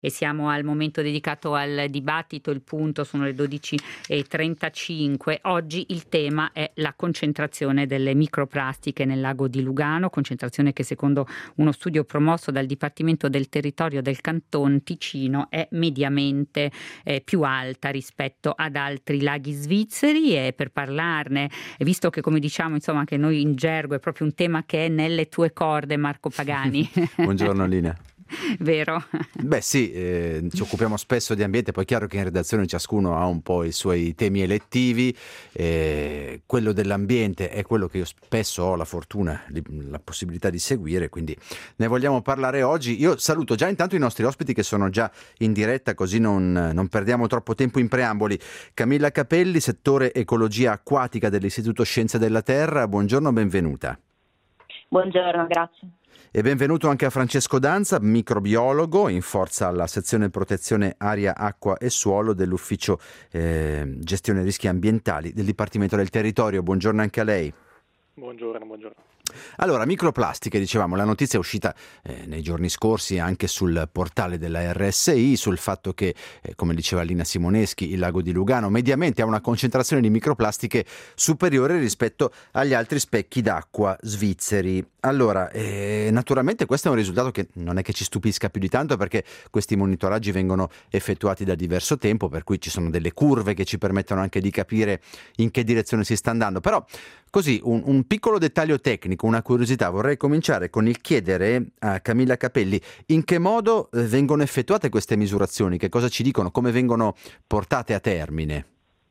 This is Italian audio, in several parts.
E siamo al momento dedicato al dibattito, il punto sono le 12:35. Oggi il tema è la concentrazione delle microplastiche nel lago di Lugano, concentrazione che secondo uno studio promosso dal Dipartimento del Territorio del Canton Ticino è mediamente più alta rispetto ad altri laghi svizzeri. E per parlarne, visto che come diciamo insomma anche noi in gergo è proprio un tema che è nelle tue corde, Marco Pagani. Buongiorno Linea. Vero? Beh sì, ci occupiamo spesso di ambiente, poi è chiaro che in redazione ciascuno ha un po' i suoi temi elettivi, quello dell'ambiente è quello che io spesso ho la fortuna, la possibilità di seguire, quindi ne vogliamo parlare oggi. Io saluto già intanto i nostri ospiti che sono già in diretta, così non perdiamo troppo tempo in preamboli. Camilla Capelli, settore ecologia acquatica dell'Istituto Scienze della Terra, buongiorno, benvenuta. Buongiorno, grazie. E benvenuto anche a Francesco Danza, microbiologo in forza alla sezione protezione aria, acqua e suolo dell'ufficio gestione rischi ambientali del Dipartimento del Territorio. Buongiorno anche a lei. Buongiorno. Allora, microplastiche, dicevamo, la notizia è uscita nei giorni scorsi anche sul portale della RSI sul fatto che, come diceva Lina Simoneschi, il lago di Lugano mediamente ha una concentrazione di microplastiche superiore rispetto agli altri specchi d'acqua svizzeri. Allora, naturalmente questo è un risultato che non è che ci stupisca più di tanto, perché questi monitoraggi vengono effettuati da diverso tempo, per cui ci sono delle curve che ci permettono anche di capire in che direzione si sta andando. Però così un piccolo dettaglio tecnico, una curiosità, vorrei cominciare con il chiedere a Camilla Capelli in che modo vengono effettuate queste misurazioni, che cosa ci dicono, come vengono portate a termine.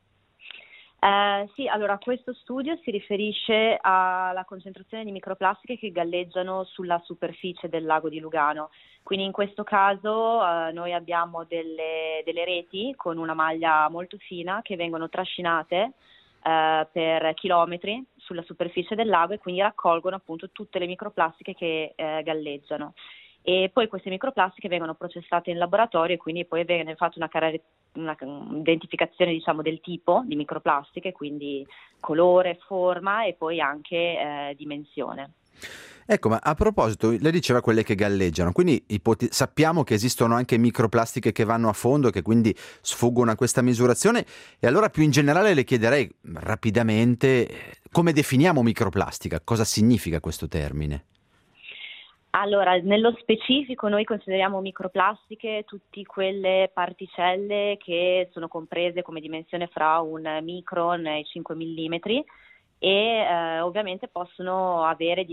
Sì, allora questo studio si riferisce alla concentrazione di microplastiche che galleggiano sulla superficie del lago di Lugano. Quindi in questo caso noi abbiamo delle reti con una maglia molto fina che vengono trascinate per chilometri sulla superficie del lago e quindi raccolgono appunto tutte le microplastiche che galleggiano. E poi queste microplastiche vengono processate in laboratorio e quindi poi viene fatta una identificazione, diciamo, del tipo di microplastiche, quindi colore, forma e poi anche dimensione. Ecco, ma a proposito, lei diceva quelle che galleggiano, quindi sappiamo che esistono anche microplastiche che vanno a fondo e che quindi sfuggono a questa misurazione, e allora più in generale le chiederei rapidamente come definiamo microplastica, cosa significa questo termine? Allora, nello specifico noi consideriamo microplastiche tutte quelle particelle che sono comprese come dimensione fra un micron e 5 millimetri e ovviamente possono avere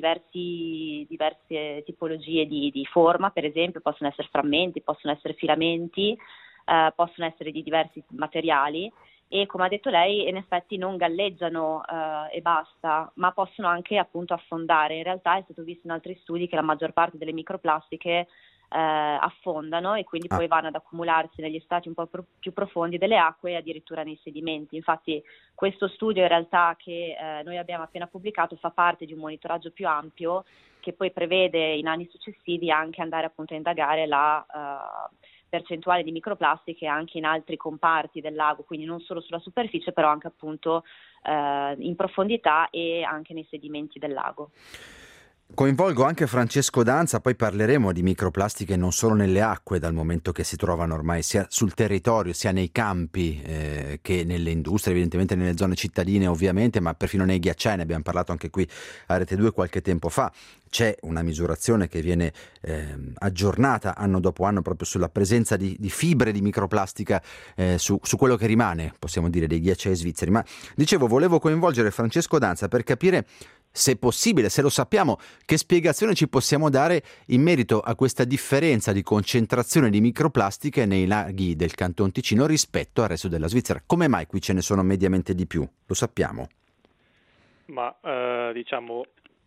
diverse tipologie di forma, per esempio possono essere frammenti, possono essere filamenti, possono essere di diversi materiali. E come ha detto lei, in effetti non galleggiano e basta, ma possono anche appunto affondare. In realtà è stato visto in altri studi che la maggior parte delle microplastiche affondano e quindi poi vanno ad accumularsi negli strati un po' più profondi delle acque e addirittura nei sedimenti. Infatti questo studio in realtà che noi abbiamo appena pubblicato fa parte di un monitoraggio più ampio che poi prevede in anni successivi anche andare appunto a indagare la percentuale di microplastiche anche in altri comparti del lago, quindi non solo sulla superficie, però anche appunto in profondità e anche nei sedimenti del lago. Coinvolgo anche Francesco Danza, poi parleremo di microplastiche non solo nelle acque, dal momento che si trovano ormai sia sul territorio sia nei campi che nelle industrie, evidentemente nelle zone cittadine ovviamente, ma perfino nei ghiacciai, ne abbiamo parlato anche qui a Rete 2 qualche tempo fa. C'è una misurazione che viene aggiornata anno dopo anno proprio sulla presenza di fibre di microplastica su quello che rimane, possiamo dire, dei ghiacciai svizzeri. Ma dicevo, volevo coinvolgere Francesco Danza per capire, se possibile, se lo sappiamo, che spiegazione ci possiamo dare in merito a questa differenza di concentrazione di microplastiche nei laghi del Canton Ticino rispetto al resto della Svizzera. Come mai qui ce ne sono mediamente di più? Lo sappiamo? Ma diciamo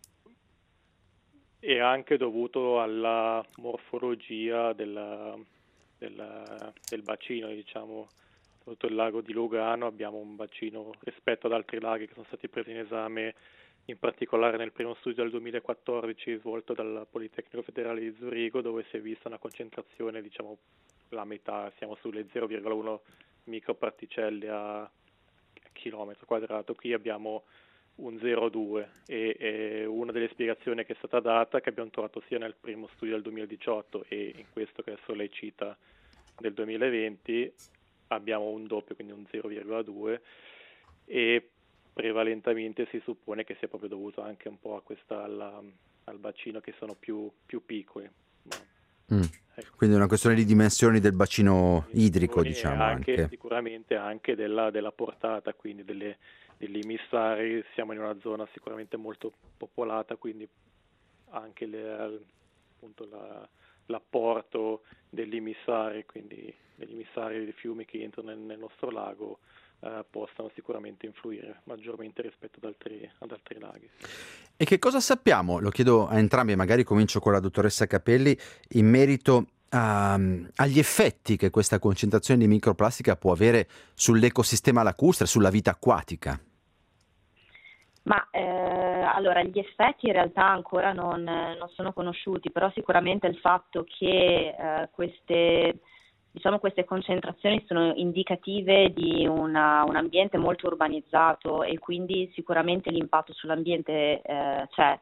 è anche dovuto alla morfologia del bacino, diciamo. Tutto il lago di Lugano abbiamo un bacino rispetto ad altri laghi che sono stati presi in esame, in particolare nel primo studio del 2014 svolto dal Politecnico Federale di Zurigo, dove si è vista una concentrazione, diciamo, la metà, siamo sulle 0,1 microparticelle a chilometro quadrato. Qui abbiamo un 0,2 e una delle spiegazioni che è stata data, che abbiamo trovato sia nel primo studio del 2018 e in questo che adesso lei cita del 2020 abbiamo un doppio, quindi un 0,2, e prevalentemente si suppone che sia proprio dovuto anche un po' al bacino, che sono più piccoli. Ecco. Quindi è una questione di dimensioni del bacino idrico, diciamo, anche. Sicuramente anche della portata, quindi degli immissari. Siamo in una zona sicuramente molto popolata, quindi anche appunto l'apporto degli immissari, quindi degli immissari dei fiumi che entrano nel nostro lago, possano sicuramente influire maggiormente rispetto ad altri laghi. E che cosa sappiamo, lo chiedo a entrambi, magari comincio con la dottoressa Capelli, in merito agli effetti che questa concentrazione di microplastica può avere sull'ecosistema lacustre, sulla vita acquatica? Ma allora gli effetti in realtà ancora non sono conosciuti, però sicuramente il fatto che queste concentrazioni sono indicative di un ambiente molto urbanizzato, e quindi sicuramente l'impatto sull'ambiente c'è.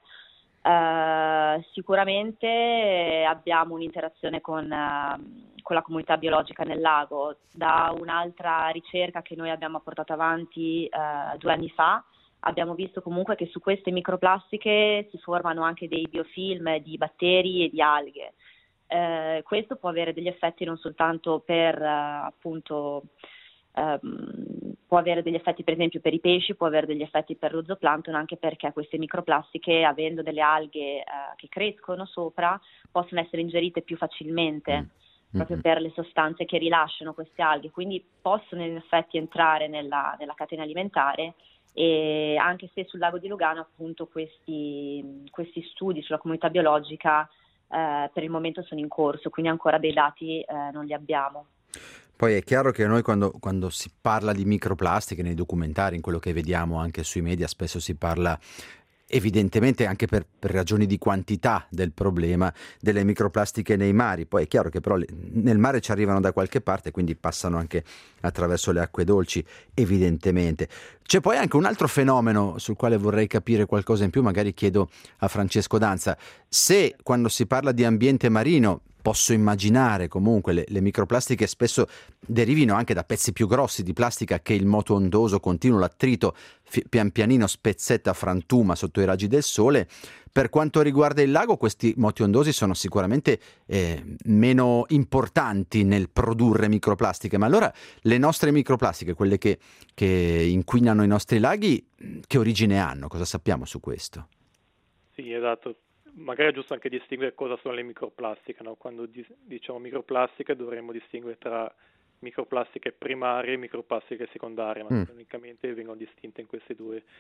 Sicuramente abbiamo un'interazione con la comunità biologica nel lago. Da un'altra ricerca che noi abbiamo portato avanti 2 anni fa, abbiamo visto comunque che su queste microplastiche si formano anche dei biofilm di batteri e di alghe. Questo può avere degli effetti non soltanto per può avere degli effetti per esempio per i pesci, può avere degli effetti per lo zooplancton, anche perché queste microplastiche, avendo delle alghe che crescono sopra, possono essere ingerite più facilmente, proprio per le sostanze che rilasciano queste alghe, quindi possono in effetti entrare nella catena alimentare. E anche se sul lago di Lugano appunto questi studi sulla comunità biologica per il momento sono in corso, quindi ancora dei dati non li abbiamo. Poi è chiaro che noi quando si parla di microplastiche nei documentari, in quello che vediamo anche sui media, spesso si parla evidentemente anche per ragioni di quantità del problema delle microplastiche nei mari. Poi è chiaro che però nel mare ci arrivano da qualche parte, quindi passano anche attraverso le acque dolci, evidentemente. C'è poi anche un altro fenomeno sul quale vorrei capire qualcosa in più, magari chiedo a Francesco Danza. Se quando si parla di ambiente marino posso immaginare comunque le microplastiche spesso derivino anche da pezzi più grossi di plastica che il moto ondoso continuo, l'attrito pian pianino spezzetta, frantuma sotto i raggi del sole. Per quanto riguarda il lago, questi moti ondosi sono sicuramente meno importanti nel produrre microplastiche, ma allora le nostre microplastiche, quelle che inquinano i nostri laghi, che origine hanno? Cosa sappiamo su questo? Sì, esatto. Magari è giusto anche distinguere cosa sono le microplastiche, no? Quando diciamo microplastiche dovremmo distinguere tra microplastiche primarie e microplastiche secondarie, ma tecnicamente vengono distinte in questi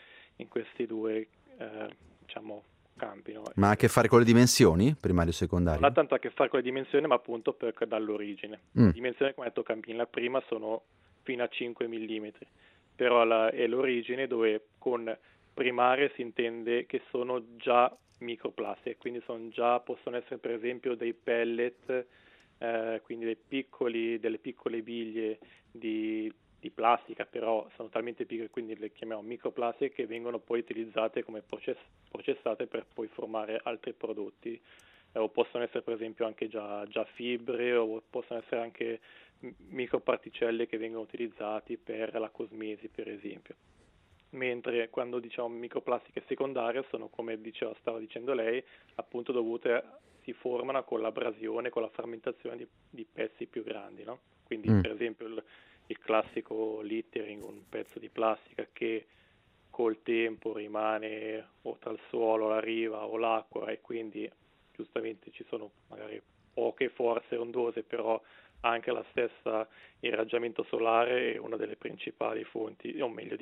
due diciamo campi, no? Ma ha a che fare con le dimensioni, primario e secondario? Non ha tanto a che fare con le dimensioni, ma appunto dall'origine. Le dimensioni, come ha detto Campin, la prima sono fino a 5 mm, però è l'origine dove con primarie si intende che sono già microplastiche, quindi possono essere per esempio dei pellet, quindi delle piccole biglie di plastica, però sono talmente piccole, quindi le chiamiamo microplastiche, che vengono poi utilizzate come processate per poi formare altri prodotti, o possono essere per esempio anche già fibre, o possono essere anche microparticelle che vengono utilizzati per la cosmesi, per esempio. Mentre quando diciamo microplastiche secondarie sono, come stava dicendo lei, appunto si formano con l'abrasione, con la frammentazione di pezzi più grandi, no? Quindi per esempio il classico littering, un pezzo di plastica che col tempo rimane o tra il suolo, la riva o l'acqua, e quindi giustamente ci sono magari poche forze ondose, però anche la stessa irraggiamento solare è una delle principali fonti, o meglio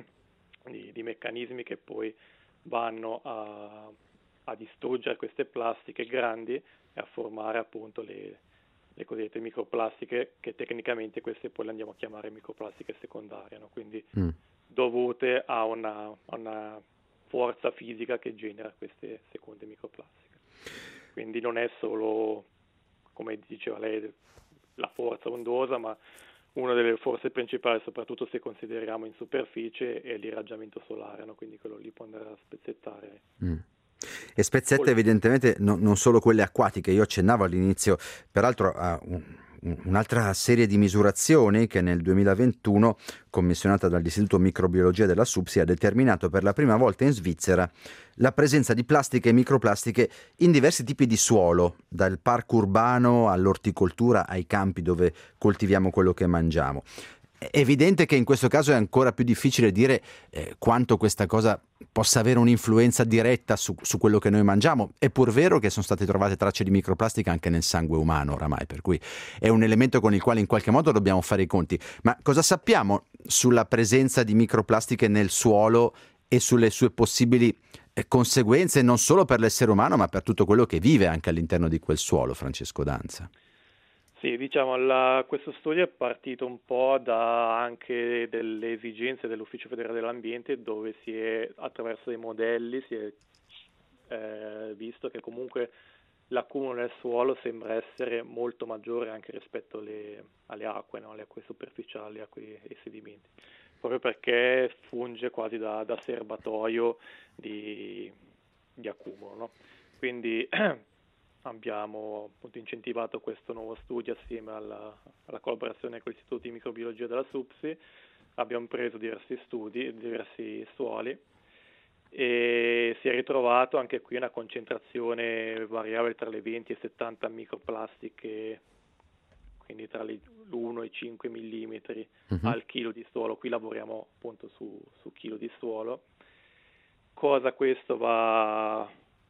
di meccanismi che poi vanno a distruggere queste plastiche grandi e a formare appunto le cosiddette microplastiche, che tecnicamente queste poi le andiamo a chiamare microplastiche secondarie, no? Quindi dovute a una forza fisica che genera queste seconde microplastiche. Quindi non è solo, come diceva lei, la forza ondosa, ma una delle forze principali, soprattutto se consideriamo in superficie, è l'irraggiamento solare, no? Quindi quello lì può andare a spezzettare. E spezzette evidentemente non solo quelle acquatiche. Io accennavo all'inizio, peraltro, a un'altra serie di misurazioni che nel 2021, commissionata dall'Istituto Microbiologia della SUPSI, ha determinato per la prima volta in Svizzera la presenza di plastiche e microplastiche in diversi tipi di suolo, dal parco urbano all'orticoltura, ai campi dove coltiviamo quello che mangiamo. È evidente che in questo caso è ancora più difficile dire quanto questa cosa possa avere un'influenza diretta su quello che noi mangiamo. È pur vero che sono state trovate tracce di microplastica anche nel sangue umano oramai, per cui è un elemento con il quale in qualche modo dobbiamo fare i conti. Ma cosa sappiamo sulla presenza di microplastiche nel suolo e sulle sue possibili conseguenze non solo per l'essere umano ma per tutto quello che vive anche all'interno di quel suolo, Francesco Danza? Sì, diciamo, questo studio è partito un po' da anche delle esigenze dell'Ufficio Federale dell'Ambiente, dove attraverso dei modelli si è visto che comunque l'accumulo nel suolo sembra essere molto maggiore anche rispetto alle acque, no? Alle acque superficiali, acque e sedimenti, proprio perché funge quasi da serbatoio di accumulo, no? Quindi abbiamo appunto incentivato questo nuovo studio assieme alla collaborazione con l'Istituto di Microbiologia della SUPSI. Abbiamo preso diversi studi, diversi suoli, e si è ritrovato anche qui una concentrazione variabile tra le 20 e 70 microplastiche, quindi tra l'1 e i 5 millimetri al chilo di suolo. Qui lavoriamo appunto su chilo di suolo. Cosa questo va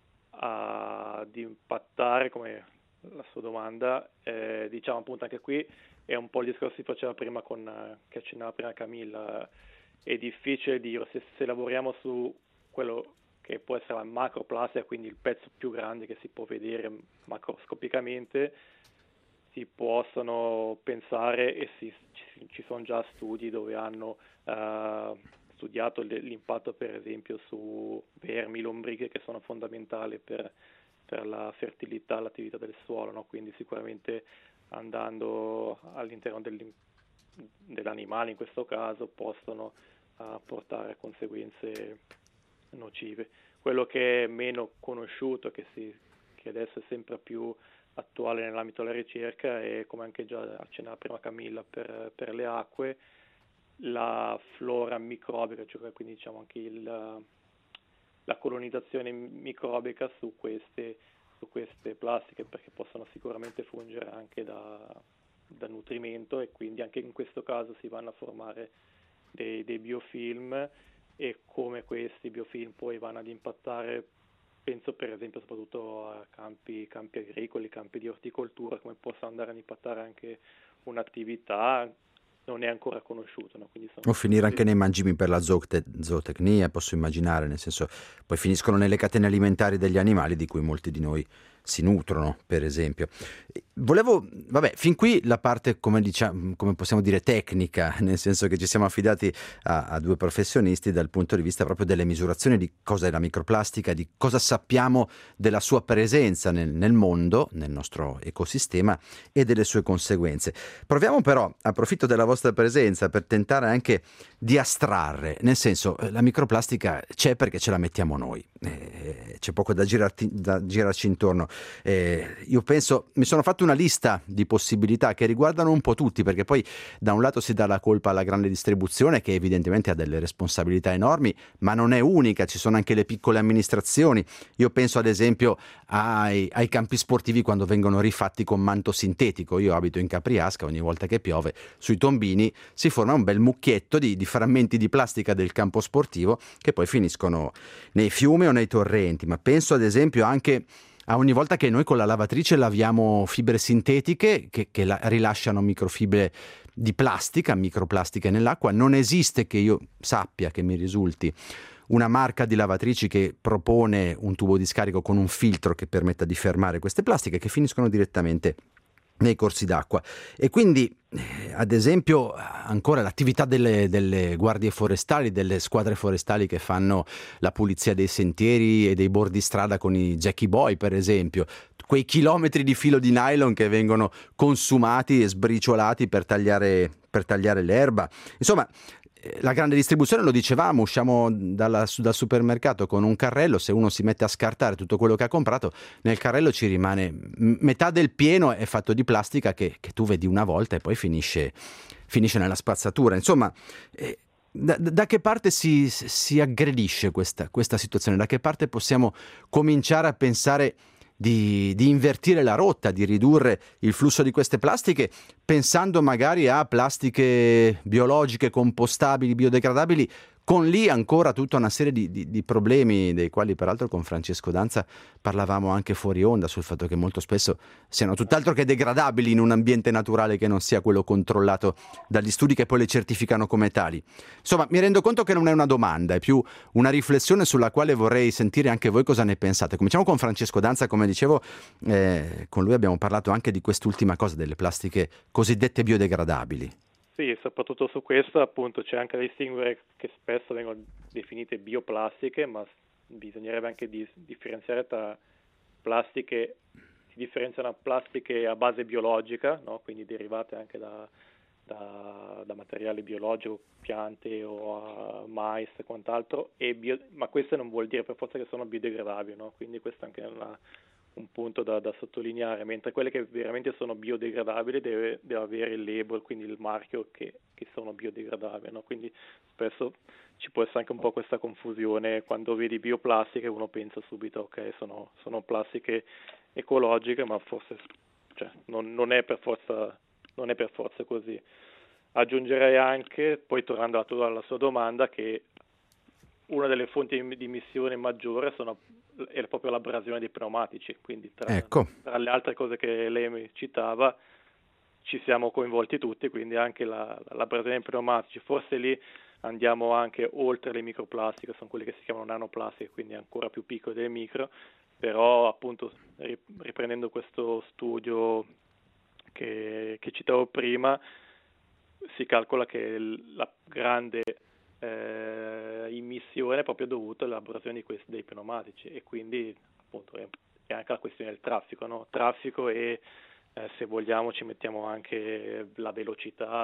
ad impattare, come la sua domanda, diciamo appunto anche qui è un po' il discorso che si faceva prima che accennava prima Camilla. È difficile dire se lavoriamo su quello che può essere la macroplastica, quindi il pezzo più grande che si può vedere macroscopicamente. Si possono pensare e ci sono già studi dove hanno studiato l'impatto per esempio su vermi, lombriche, che sono fondamentali per la fertilità, l'attività del suolo, no? Quindi sicuramente andando all'interno dell'animale in questo caso possono portare a conseguenze nocive. Quello che è meno conosciuto, che adesso è sempre più attuale nell'ambito della ricerca, è, come anche già accennava prima Camilla, per le acque, la flora microbica, cioè quindi diciamo anche la colonizzazione microbica su queste plastiche, perché possono sicuramente fungere anche da nutrimento, e quindi anche in questo caso si vanno a formare dei biofilm, e come questi biofilm poi vanno ad impattare, penso per esempio soprattutto a campi agricoli, campi di orticoltura, come possono andare ad impattare anche un'attività, non è ancora conosciuto, no? Quindi o finire anche nei mangimi per la zootecnia, posso immaginare, nel senso poi finiscono nelle catene alimentari degli animali di cui molti di noi si nutrono, per esempio. Fin qui la parte, come possiamo dire, tecnica, nel senso che ci siamo affidati a due professionisti dal punto di vista proprio delle misurazioni di cosa è la microplastica, di cosa sappiamo della sua presenza nel mondo, nel nostro ecosistema, e delle sue conseguenze. Proviamo però, approfitto della vostra presenza per tentare anche di astrarre, nel senso, la microplastica c'è perché ce la mettiamo noi, c'è poco da girarci intorno. Io penso, mi sono fatto una lista di possibilità che riguardano un po' tutti, perché poi da un lato si dà la colpa alla grande distribuzione, che evidentemente ha delle responsabilità enormi, ma non è unica, ci sono anche le piccole amministrazioni. Io penso ad esempio ai campi sportivi quando vengono rifatti con manto sintetico. Io abito in Capriasca, ogni volta che piove sui tombini si forma un bel mucchietto di frammenti di plastica del campo sportivo che poi finiscono nei fiumi o nei torrenti. Ma penso ad esempio anche a ogni volta che noi con la lavatrice laviamo fibre sintetiche che rilasciano microfibre di plastica, microplastiche nell'acqua. Non esiste, che io sappia, che mi risulti, una marca di lavatrici che propone un tubo di scarico con un filtro che permetta di fermare queste plastiche, che finiscono direttamente nei corsi d'acqua. E quindi ad esempio ancora l'attività delle guardie forestali, delle squadre forestali che fanno la pulizia dei sentieri e dei bordi strada con i Jackie Boy, per esempio, quei chilometri di filo di nylon che vengono consumati e sbriciolati per tagliare l'erba. Insomma, la grande distribuzione, lo dicevamo, usciamo dal supermercato con un carrello, se uno si mette a scartare tutto quello che ha comprato, nel carrello ci rimane metà del pieno è fatto di plastica che tu vedi una volta e poi finisce nella spazzatura. Insomma, da che parte si aggredisce questa situazione? Da che parte possiamo cominciare a pensare di invertire la rotta, di ridurre il flusso di queste plastiche, pensando magari a plastiche biologiche, compostabili, biodegradabili, con lì ancora tutta una serie di problemi, dei quali peraltro con Francesco Danza parlavamo anche fuori onda, sul fatto che molto spesso siano tutt'altro che degradabili in un ambiente naturale che non sia quello controllato dagli studi che poi le certificano come tali. Insomma, mi rendo conto che non è una domanda, è più una riflessione sulla quale vorrei sentire anche voi cosa ne pensate. Cominciamo con Francesco Danza, come dicevo, con lui abbiamo parlato anche di quest'ultima cosa, delle plastiche cosiddette biodegradabili. Sì, soprattutto su questo appunto c'è anche da distinguere che spesso vengono definite bioplastiche, ma bisognerebbe anche differenziare tra plastiche, si differenziano plastiche a base biologica, no? Quindi derivate anche da materiale biologico, piante o mais e quant'altro, ma questo non vuol dire per forza che sono biodegradabili, no? Quindi questo è anche un punto da sottolineare, mentre quelle che veramente sono biodegradabili deve avere il label, quindi il marchio che sono biodegradabili, no? Quindi spesso ci può essere anche un po' questa confusione, quando vedi bioplastiche uno pensa subito ok, sono plastiche ecologiche, ma forse non è per forza così. Aggiungerei anche, poi tornando alla sua domanda, che una delle fonti di emissione maggiore è proprio l'abrasione dei pneumatici, quindi tra le altre cose che lei mi citava ci siamo coinvolti tutti, quindi anche l'abrasione dei pneumatici. Forse lì andiamo anche oltre le microplastiche, sono quelle che si chiamano nanoplastiche, quindi ancora più piccole delle micro, però appunto riprendendo questo studio che citavo prima, si calcola che la grande immissione è proprio dovuta all'abrasione dei pneumatici, e quindi appunto è anche la questione del traffico, no? Traffico e se vogliamo ci mettiamo anche la velocità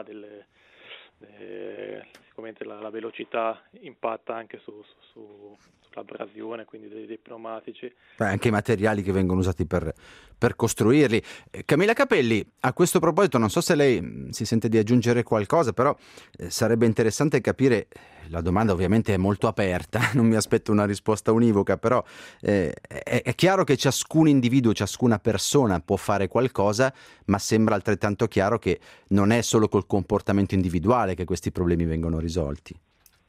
sicuramente la velocità impatta anche sull'abrasione, quindi dei pneumatici. Anche i materiali che vengono usati per costruirli. Camilla Capelli, a questo proposito non so se lei si sente di aggiungere qualcosa, però sarebbe interessante capire, la domanda ovviamente è molto aperta, non mi aspetto una risposta univoca, però è chiaro che ciascun individuo, ciascuna persona può fare qualcosa, ma sembra altrettanto chiaro che non è solo col comportamento individuale che questi problemi vengono risolti.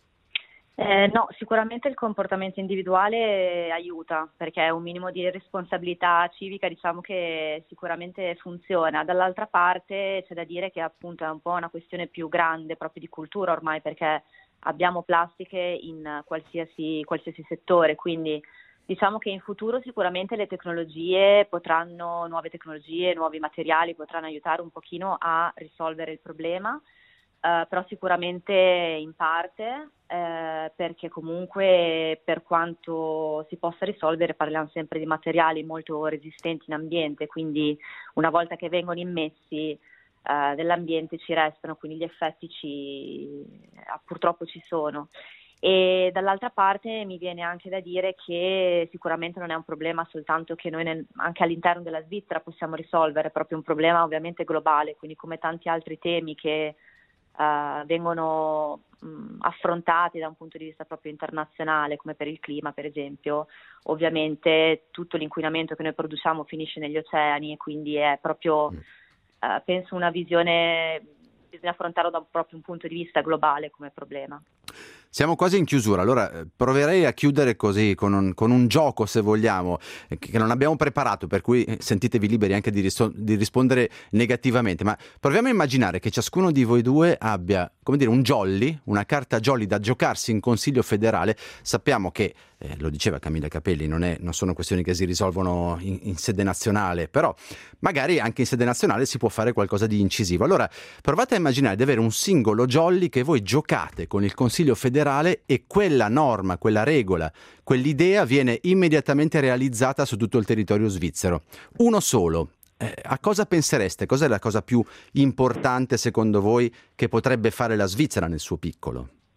No, sicuramente il comportamento individuale aiuta, perché un minimo di responsabilità civica diciamo che sicuramente funziona. Dall'altra parte c'è da dire che appunto è un po' una questione più grande proprio di cultura ormai, perché abbiamo plastiche in qualsiasi settore, quindi diciamo che in futuro sicuramente nuove tecnologie, nuovi materiali potranno aiutare un pochino a risolvere il problema. Però sicuramente in parte, perché comunque per quanto si possa risolvere parliamo sempre di materiali molto resistenti in ambiente, quindi una volta che vengono immessi nell'ambiente ci restano, quindi gli effetti purtroppo ci sono. E dall'altra parte mi viene anche da dire che sicuramente non è un problema soltanto che noi anche all'interno della Svizzera possiamo risolvere, è proprio un problema ovviamente globale, quindi come tanti altri temi che vengono affrontati da un punto di vista proprio internazionale, come per il clima per esempio. Ovviamente tutto l'inquinamento che noi produciamo finisce negli oceani e quindi è proprio penso una visione, bisogna affrontarlo da proprio un punto di vista globale come problema. Siamo quasi in chiusura, allora proverei a chiudere così con un gioco, se vogliamo, che non abbiamo preparato, per cui sentitevi liberi anche di rispondere negativamente, ma proviamo a immaginare che ciascuno di voi due abbia, come dire, un jolly, una carta jolly da giocarsi in Consiglio federale. Sappiamo che, lo diceva Camilla Capelli, non sono questioni che si risolvono in sede nazionale, però magari anche in sede nazionale si può fare qualcosa di incisivo. Allora provate a immaginare di avere un singolo jolly che voi giocate con il Consiglio federale e quella norma, quella regola, quell'idea viene immediatamente realizzata su tutto il territorio svizzero. Uno solo. A cosa pensereste? Cos'è la cosa più importante secondo voi che potrebbe fare la Svizzera nel suo piccolo?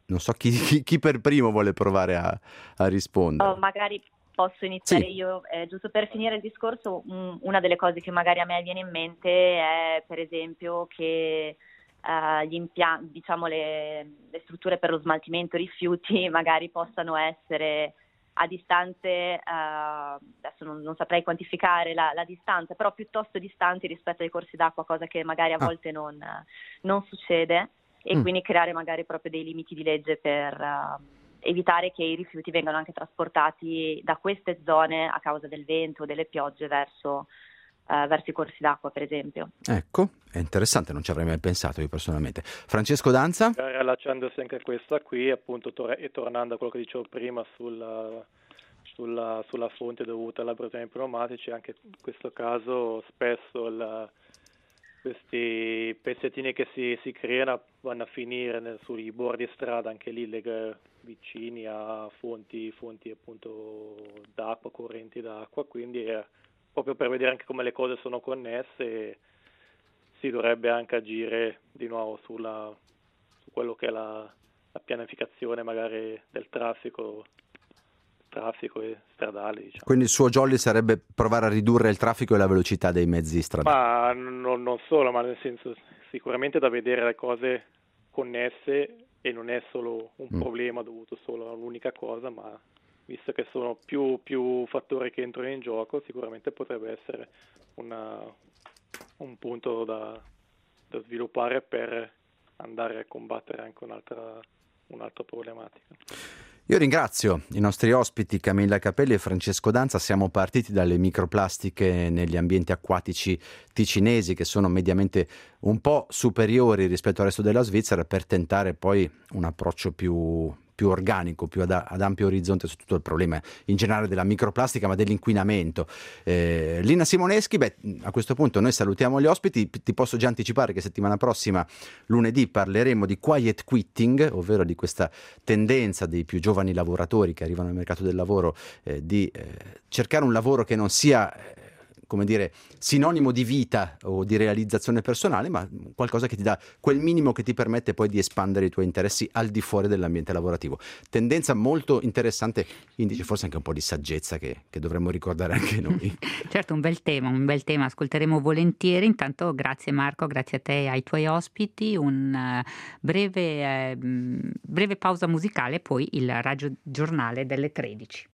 Non so chi per primo vuole provare a rispondere. Magari posso iniziare Sì. io, giusto per finire il discorso. Una delle cose che magari a me viene in mente è per esempio che gli impianti, diciamo le strutture per lo smaltimento rifiuti magari possano essere a distanze, adesso non saprei quantificare la distanza, però piuttosto distanti rispetto ai corsi d'acqua, cosa che magari a volte non succede, e quindi creare magari proprio dei limiti di legge per evitare che i rifiuti vengano anche trasportati da queste zone a causa del vento o delle piogge verso i corsi d'acqua, per esempio. Ecco, è interessante, non ci avrei mai pensato io personalmente. Francesco Danza? Allacciandosi anche a questa qui, appunto, e tornando a quello che dicevo prima sulla fonte dovuta alla laboratori pneumatici, anche in questo caso spesso questi pezzettini che si creano vanno a finire sui bordi strada, anche lì vicini a fonti appunto d'acqua, correnti d'acqua, quindi proprio per vedere anche come le cose sono connesse si dovrebbe anche agire di nuovo su quello che è la pianificazione magari del traffico e stradale, diciamo. Quindi il suo jolly sarebbe provare a ridurre il traffico e la velocità dei mezzi stradali. Ma non solo, ma nel senso sicuramente da vedere le cose connesse e non è solo un problema dovuto solo a un'unica cosa, ma visto che sono più fattori che entrano in gioco, sicuramente potrebbe essere un punto da sviluppare per andare a combattere anche un'altra problematica. Io ringrazio i nostri ospiti Camilla Capelli e Francesco Danza. Siamo partiti dalle microplastiche negli ambienti acquatici ticinesi, che sono mediamente un po' superiori rispetto al resto della Svizzera, per tentare poi un approccio più organico, più ad ampio orizzonte su tutto il problema in generale della microplastica, ma dell'inquinamento. Lina Simoneschi, a questo punto noi salutiamo gli ospiti. Ti posso già anticipare che settimana prossima, lunedì, parleremo di quiet quitting, ovvero di questa tendenza dei più giovani lavoratori che arrivano al mercato del lavoro di cercare un lavoro che non sia come dire, sinonimo di vita o di realizzazione personale, ma qualcosa che ti dà quel minimo che ti permette poi di espandere i tuoi interessi al di fuori dell'ambiente lavorativo. Tendenza molto interessante, indice forse anche un po' di saggezza che dovremmo ricordare anche noi. Certo, un bel tema, ascolteremo volentieri. Intanto grazie Marco, grazie a te e ai tuoi ospiti, un breve pausa musicale, poi il Radio Giornale delle 13.